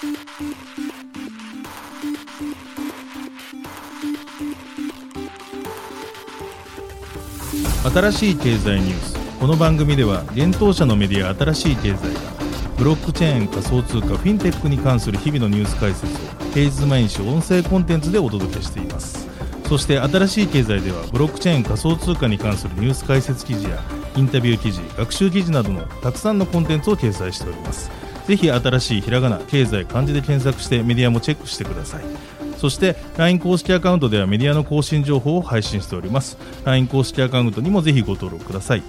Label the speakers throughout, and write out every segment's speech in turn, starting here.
Speaker 1: 新しい経済ニュース。この番組では現当社のメディア新しい経済がブロックチェーン、仮想通貨、フィンテックに関する日々のニュース解説を平日毎日音声コンテンツでお届けしています。そして新しい経済ではブロックチェーン、仮想通貨に関するニュース解説記事やインタビュー記事、学習記事などのたくさんのコンテンツを掲載しております。ぜひ新しいひらがな、経済、漢字で検索してメディアもチェックしてください。そして LINE 公式アカウントではメディアの更新情報を配信しております。 LINE 公式アカウントにもぜひご登録ください。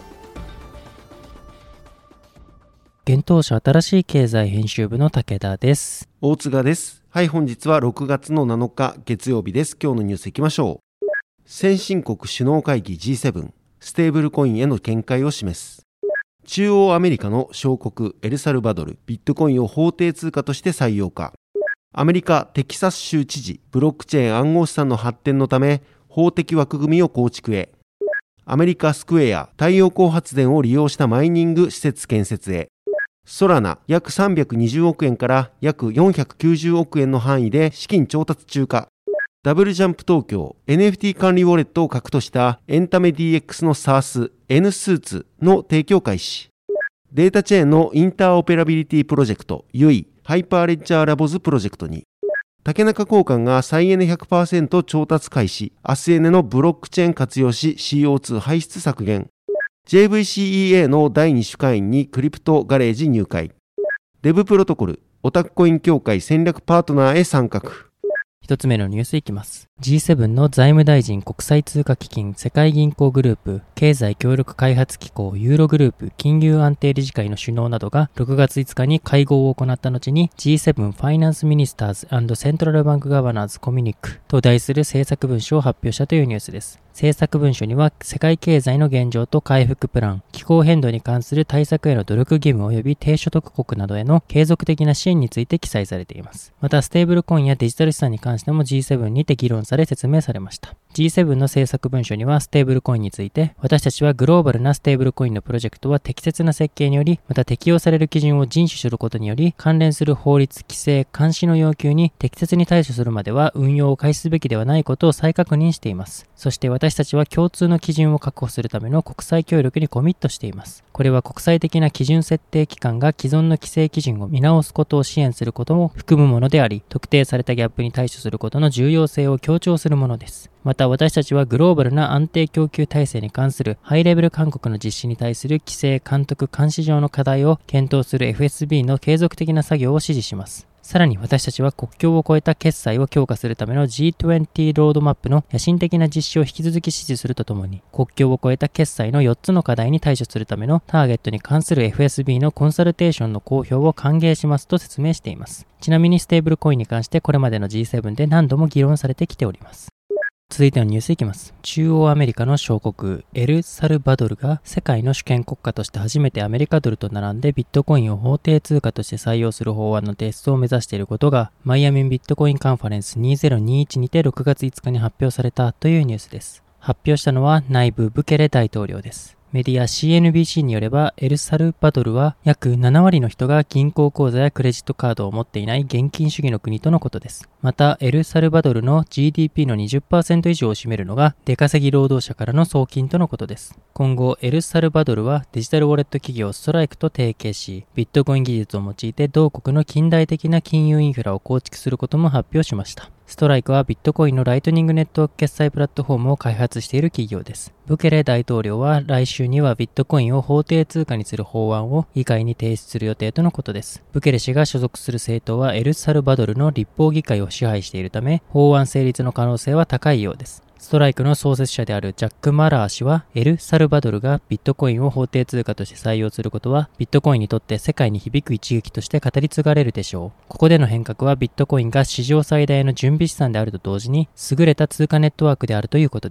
Speaker 2: 現当社新しい経済編集部の武田です。
Speaker 3: 大塚です。はい、本日は6月の7日月曜日です。今日のニュースいきましょう。先進国首脳会議 G7 ステーブルコインへの見解を示す。中央アメリカの小国エルサルバドル、ビットコインを法定通貨として採用か。アメリカテキサス州知事、ブロックチェーン暗号資産の発展のため法的枠組みを構築へ。アメリカスクエア、太陽光発電を利用したマイニング施設建設へ。ソラナ、約320億円から約490億円の範囲で資金調達中か。ダブルジャンプ東京、NFT 管理ウォレットを核としたエンタメ DX の SaaS、N スーツの提供開始。データチェーンのインターオペラビリティプロジェクト、UI、ハイパーレッジャーラボズプロジェクトに。竹中交換が再エネ 100% 調達開始、アスエネのブロックチェーン活用し CO2 排出削減。JVCEA の第2種会員にクリプトガレージ入会。デブプロトコル、オタクコイン協会戦略パートナーへ参画。
Speaker 2: 一つ目のニュースいきます。G7 の財務大臣、国際通貨基金、世界銀行グループ、経済協力開発機構、ユーログループ、金融安定理事会の首脳などが6月5日に会合を行った後に G7 Finance Ministers and Central Bank Governors Communique と題する政策文書を発表したというニュースです。政策文書には世界経済の現状と回復プラン、気候変動に関する対策への努力義務及び低所得国などへの継続的な支援について記載されています。またステーブルコインやデジタル資産に関しても G7 にて議論され説明されました。G7 の政策文書にはステーブルコインについて、私たちはグローバルなステーブルコインのプロジェクトは適切な設計により、また適用される基準を遵守することにより、関連する法律、規制、監視の要求に適切に対処するまでは運用を開始すべきではないことを再確認しています。そして私たちは共通の基準を確保するための国際協力にコミットしています。これは国際的な基準設定機関が既存の規制基準を見直すことを支援することも含むものであり、特定されたギャップに対処することの重要性を強調するものです。また私たちはグローバルな安定供給体制に関するハイレベル勧告の実施に対する規制、監督、監視上の課題を検討する FSB の継続的な作業を指示します。さらに私たちは国境を越えた決済を強化するための G20 ロードマップの野心的な実施を引き続き支持するとともに、国境を越えた決済の4つの課題に対処するためのターゲットに関する FSB のコンサルテーションの公表を歓迎しますと説明しています。ちなみにステーブルコインに関してこれまでの G7 で何度も議論されてきております。続いてのニュースいきます。中央アメリカの小国エルサルバドルが世界の主権国家として初めてアメリカドルと並んでビットコインを法定通貨として採用する法案の提出を目指していることがマイアミビットコインカンファレンス2021にて6月5日に発表されたというニュースです。発表したのはナイブ・ブケレ大統領です。メディア CNBC によればエルサルバドルは約7割の人が銀行口座やクレジットカードを持っていない現金主義の国とのことです。またエルサルバドルの GDP の 20% 以上を占めるのが出稼ぎ労働者からの送金とのことです。今後エルサルバドルはデジタルウォレット企業ストライクと提携し、ビットコイン技術を用いて同国の近代的な金融インフラを構築することも発表しました。ストライクはビットコインのライトニングネットワーク決済プラットフォームを開発している企業です。ブケレ大統領は来週にはビットコインを法定通貨にする法案を議会に提出する予定とのことです。ブケレ氏が所属する政党はエルサルバドルの立法議会を支配しているため、法案成立の可能性は高いようです。ストライクの創設者であるジャック・マラー氏は、エルサルバドルがビットコインを法定通貨として採用することは、ビットコインにとって世界に響く一撃として語り継がれるでしょう。ここでの変革はビットコインが史上最大の準備資産であると同時に、優れた通貨ネットワークであるということです。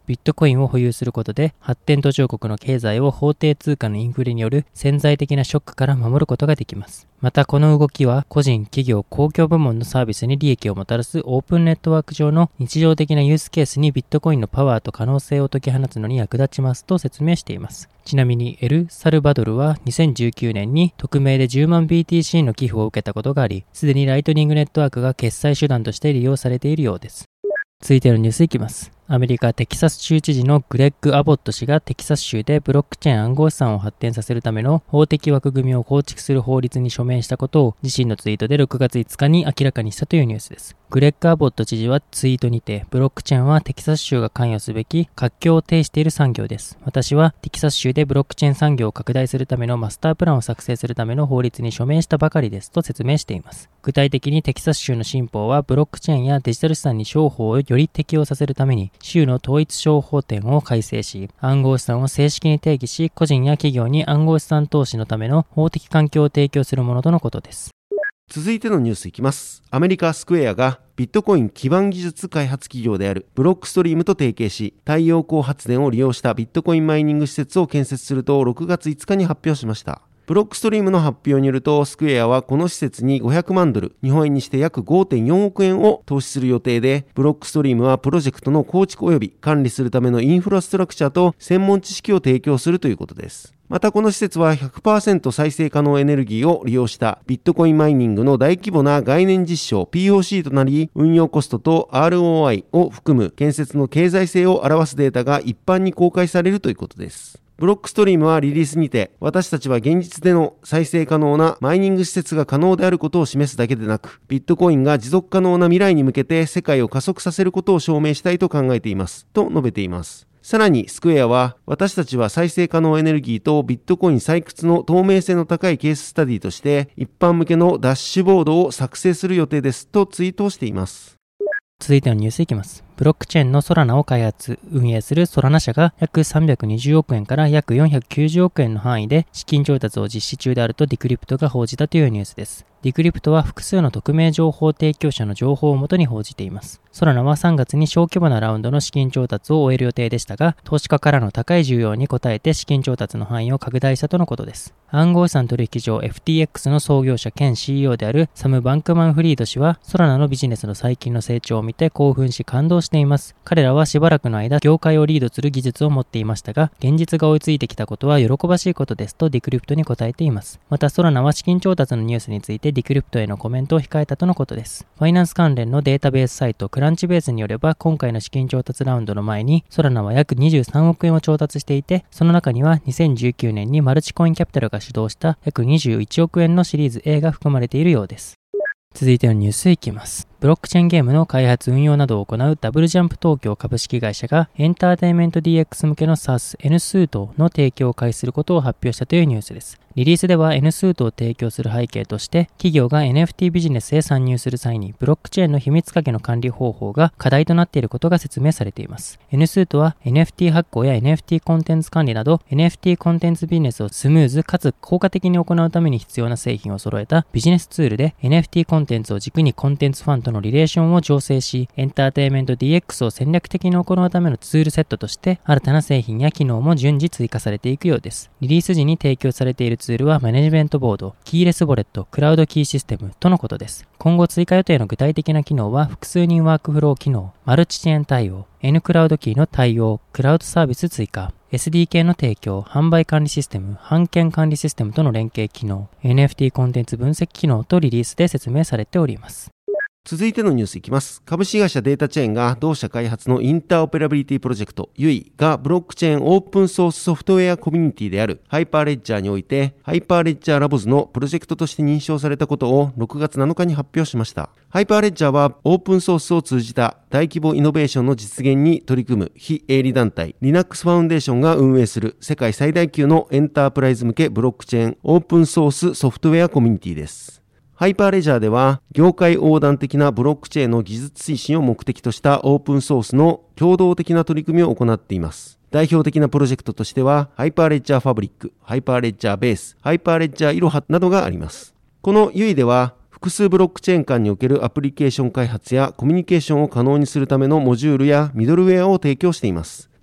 Speaker 2: ビットコインを保有することで発展途上国の経済を法定通貨のインフレによる潜在的なショックから守ることができます。またこの動きは個人、企業、公共部門のサービスに利益をもたらすオープンネットワーク上の日常的なユースケースにビットコインのパワーと可能性を解き放つのに役立ちますと説明しています。ちなみにエルサルバドルは2019年に匿名で10万 BTC の寄付を受けたことがあり、すでにライトニングネットワークが決済手段として利用されているようです。続いてのニュースいきます。アメリカ・テキサス州知事のグレッグ・アボット氏がテキサス州でブロックチェーン暗号資産を発展させるための法的枠組みを構築する法律に署名したことを自身のツイートで6月5日に明らかにしたというニュースです。グレッグ・アボット知事はツイートにて、ブロックチェーンはテキサス州が関与すべき活況を呈している産業です。私はテキサス州でブロックチェーン産業を拡大するためのマスタープランを作成するための法律に署名したばかりですと説明しています。具体的にテキサス州の新法はブロックチェーンやデジタル資産に商法をより適用させるために州の統一商法典を改正し、暗号資産を正式に定義し、個人や企業に暗号資産投資のための法的環境を提供するものとのことです。
Speaker 3: 続いてのニュースいきます。アメリカスクエアがビットコイン基盤技術開発企業であるブロックストリームと提携し、太陽光発電を利用したビットコインマイニング施設を建設すると6月5日に発表しました。ブロックストリームの発表によると、スクエアはこの施設に500万ドル、日本円にして約 5.4 億円を投資する予定で、ブロックストリームはプロジェクトの構築及び管理するためのインフラストラクチャーと専門知識を提供するということです。またこの施設は 100% 再生可能エネルギーを利用したビットコインマイニングの大規模な概念実証 POC となり、運用コストと ROI を含む建設の経済性を表すデータが一般に公開されるということです。ブロックストリームはリリースにて、私たちは現実での再生可能なマイニング施設が可能であることを示すだけでなく、ビットコインが持続可能な未来に向けて世界を加速させることを証明したいと考えています、と述べています。さらにスクエアは、私たちは再生可能エネルギーとビットコイン採掘の透明性の高いケーススタディとして、一般向けのダッシュボードを作成する予定ですとツイートをしています。
Speaker 2: 続いてのニュースいきます。ブロックチェーンのソラナを開発、運営するソラナ社が約320億円から約490億円の範囲で資金調達を実施中であるとディクリプトが報じたというニュースです。ディクリプトは複数の匿名情報提供者の情報をもとに報じています。ソラナは3月に小規模なラウンドの資金調達を終える予定でしたが、投資家からの高い需要に応えて資金調達の範囲を拡大したとのことです。暗号資産取引所 FTX の創業者兼 CEO であるサム・バンクマンフリード氏は、ソラナのビジネスの最近の成長を見て興奮し感動しています。彼らはしばらくの間業界をリードする技術を持っていましたが、現実が追いついてきたことは喜ばしいことですとディクリプトに答えています。またソラナは資金調達のニュースについてディクリプトへのコメントを控えたとのことです。ファイナンス関連のデータベースサイトクランチベースによれば、今回の資金調達ラウンドの前にソラナは約23億円を調達していて、その中には2019年にマルチコインキャピタルが主導した約21億円のシリーズ A が含まれているようです。続いてのニュースいきます。ブロックチェーンゲームの開発運用などを行うダブルジャンプ東京株式会社がエンターテインメント DX 向けの SaaS N スートの提供を開始することを発表したというニュースです。リリースでは N スートを提供する背景として、企業が NFT ビジネスへ参入する際にブロックチェーンの秘密鍵の管理方法が課題となっていることが説明されています。N スートは NFT 発行や NFT コンテンツ管理など NFT コンテンツビジネスをスムーズかつ効果的に行うために必要な製品を揃えたビジネスツールで、 NFT コンテンツを軸にコンテンツファンとのリレーションを調整し、エンターテインメント DX を戦略的に行うためのツールセットとして新たな製品や機能も順次追加されていくようです。リリース時に提供されているツールはマネジメントボード、キーレスウォレット、クラウドキーシステムとのことです。今後追加予定の具体的な機能は複数人ワークフロー機能、マルチチェーン対応、N クラウドキーの対応、クラウドサービス追加、SDK の提供、販売管理システム、版権管理システムとの連携機能、NFT コンテンツ分析機能とリリースで説明されております。
Speaker 3: 続いてのニュースいきます。株式会社データチェーンが同社開発のインターオペラビリティプロジェクト UI がブロックチェーンオープンソースソフトウェアコミュニティであるハイパーレッジャーにおいてハイパーレッジャーラボズのプロジェクトとして認証されたことを6月7日に発表しました。ハイパーレッジャーはオープンソースを通じた大規模イノベーションの実現に取り組む非営利団体 Linux ファウンデーションが運営する世界最大級のエンタープライズ向けブロックチェーンオープンソースソフトウェアコミュニティです。ハイパーレジャーでは、業界横断的なブロックチェーンの技術推進を目的としたオープンソースの共同的な取り組みを行っています。代表的なプロジェクトとしては、ハイパーレッジャーファブリック、ハイパーレッジャーベース、ハイパーレッジャーイロハなどがあります。この UI では、複数ブロックチェーン間におけるアプリケーション開発やコミュニケーションを可能にするためのモジュールやミドルウェアを提供しています。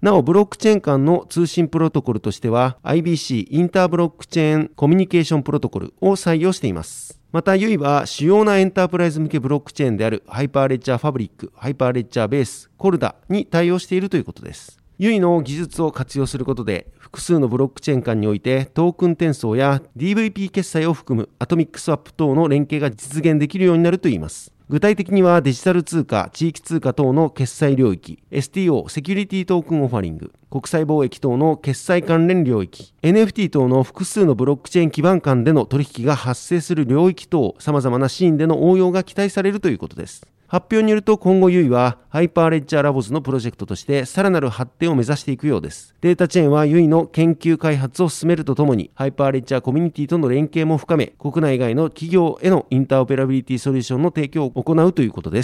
Speaker 3: なお、ブロックチェーン間の通信プロトコルとしては IBC インターブロックチェーンコミュニケーションプロトコルを採用しています。また、ユイは主要なエンタープライズ向けブロックチェーンであるハイパーレッジャーファブリック、ハイパーレッジャーベース、コルダに対応しているということです。ユイの技術を活用することで、複数のブロックチェーン間においてトークン転送や DVP 決済を含むアトミックスワップ等の連携が実現できるようになるといいます。具体的にはデジタル通貨、地域通貨等の決済領域、STO、セキュリティトークンオファリング、国際貿易等の決済関連領域、NFT 等の複数のブロックチェーン基盤間での取引が発生する領域等、様々なシーンでの応用が期待されるということです。発表によると今後ユイはハイパーレッジャーラボズのプロジェクトとしてさらなる発展を目指していくようです。データチェーンはユイの研究開発を進めるとともにハイパーレッジャーコミュニティとの連携も深め、国内外の企業へのインターオペラビリティソリューションの提供を行うということです。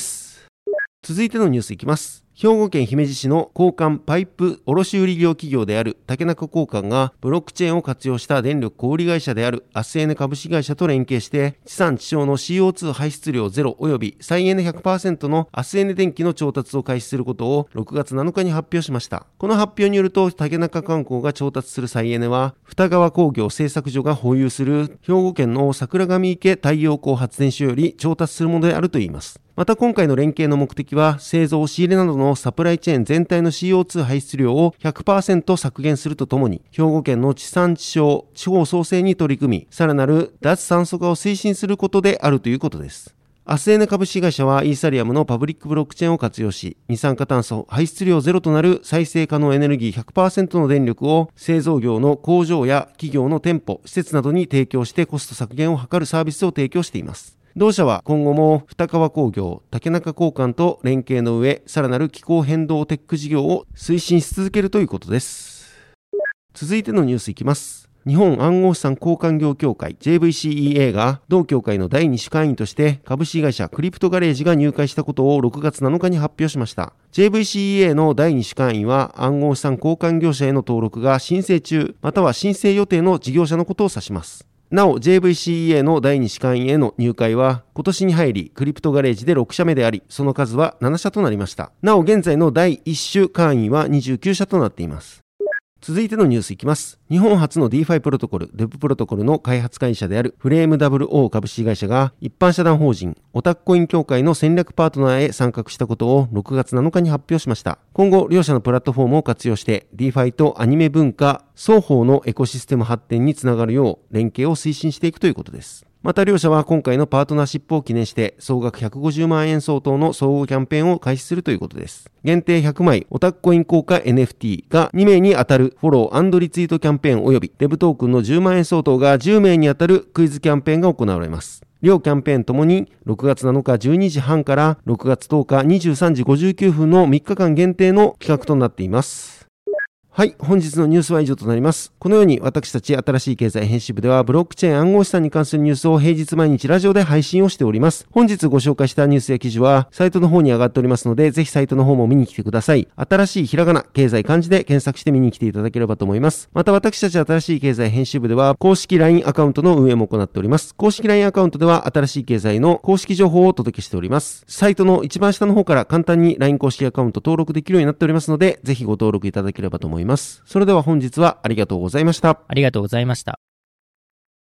Speaker 3: 続いてのニュースいきます。兵庫県姫路市の交換パイプ卸売業企業である竹中交換がブロックチェーンを活用した電力小売会社であるアスエネ株式会社と連携して地産地消の CO2 排出量ゼロ及び再エネ 100% のアスエネ電気の調達を開始することを6月7日に発表しました。この発表によると竹中観光が調達する再エネは二川工業製作所が保有する兵庫県の桜上池太陽光発電所より調達するものであるといいます。また今回の連携の目的は製造仕入れなどのサプライチェーン全体の CO2 排出量を 100% 削減するとともに兵庫県の地産地消、地方創生に取り組みさらなる脱炭素化を推進することであるということです。アスエネ株式会社はイーサリアムのパブリックブロックチェーンを活用し二酸化炭素排出量ゼロとなる再生可能エネルギー 100% の電力を製造業の工場や企業の店舗、施設などに提供してコスト削減を図るサービスを提供しています。同社は今後も二川工業、竹中交換と連携の上、さらなる気候変動テック事業を推進し続けるということです。続いてのニュースいきます。日本暗号資産交換業協会 JVCEA が同協会の第2種会員として株式会社クリプトガレージが入会したことを6月7日に発表しました。JVCEA の第2種会員は暗号資産交換業者への登録が申請中または申請予定の事業者のことを指します。なお JVCEA の第2種会員への入会は今年に入りクリプトガレージで6社目でありその数は7社となりました。なお現在の第1種会員は29社となっています。続いてのニュースいきます。日本初の DeFi プロトコル、DEP プロトコルの開発会社であるフレーム WO 株式会社が一般社団法人オタクコイン協会の戦略パートナーへ参画したことを6月7日に発表しました。今後、両社のプラットフォームを活用して DeFi とアニメ文化双方のエコシステム発展につながるよう連携を推進していくということです。また両社は今回のパートナーシップを記念して総額150万円相当の総合キャンペーンを開始するということです。限定100枚オタクコイン効果 NFT が2名に当たるフォロー&リツイートキャンペーン及びデブトークンの10万円相当が10名に当たるクイズキャンペーンが行われます。両キャンペーンともに6月7日12時半から6月10日23時59分の3日間限定の企画となっています。はい、本日のニュースは以上となります。このように私たち新しい経済編集部ではブロックチェーン暗号資産に関するニュースを平日毎日ラジオで配信をしております。本日ご紹介したニュースや記事はサイトの方に上がっておりますのでぜひサイトの方も見に来てください。新しいひらがな、経済漢字で検索して見に来ていただければと思います。また私たち新しい経済編集部では公式 LINE アカウントの運営も行っております。公式 LINE アカウントでは新しい経済の公式情報をお届けしております。サイトの一番下の方から簡単に LINE 公式アカウント登録できるようになっておりますのでぜひご登録いただければと思います。それでは本日はありがとうございました。
Speaker 2: ありがとうございました。